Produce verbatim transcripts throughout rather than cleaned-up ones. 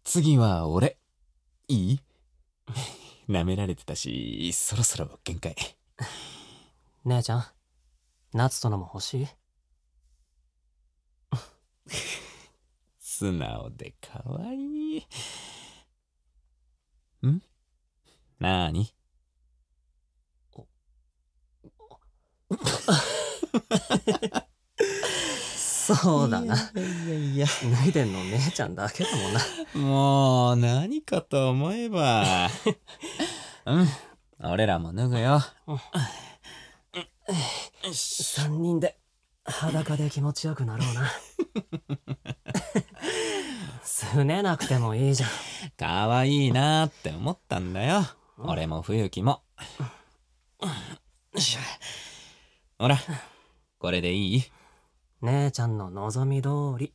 次は俺。いい？舐められてたし、そろそろ限界。 姉ちゃん、夏とのも欲しい？ 素直でかわいい。ん？なーに？ そうだな。 いやいやいや。 脱いでんの姉ちゃんだけだもんな。 もう、何かと思えば。うん。俺らも脱ぐよ。 三人で裸で気持ちよくなろうな。すねなくてもいいじゃん。 かわいいなーって思ったんだよ。俺も冬木も。ほら、これでいい？ 姉ちゃんの望み通り。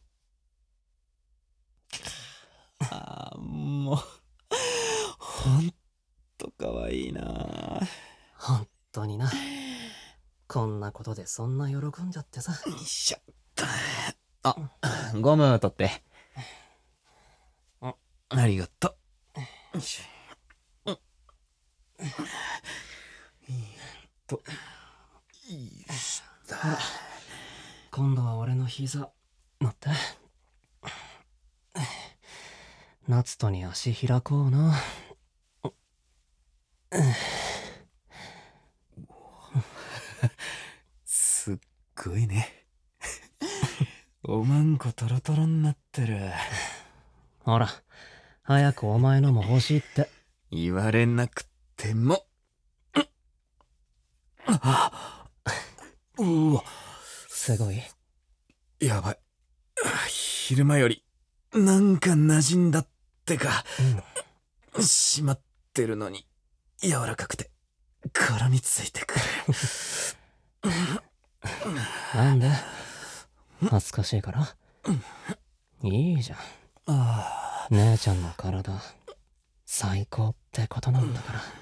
あー、もう、ほんとかわいいなー。 ほんとにな。こんなことでそんな喜んじゃってさ。 よいしょ。あ、ゴム取って。ありがとう。よいしょ。よいと。よいしょ。 ほら、今度は俺の膝乗って。夏とに足開こうな。 すっごいね。おまんこトロトロになってる。 ほら、早くお前のも欲しいって。 言われなくても。うわ、 すごい。 やばい。昼間よりなんか馴染んだってか。締まってるのに柔らかくて絡みついてくる。 なんで？恥ずかしいから？いいじゃん。 あ姉ちゃんの体最高ってことなんだから。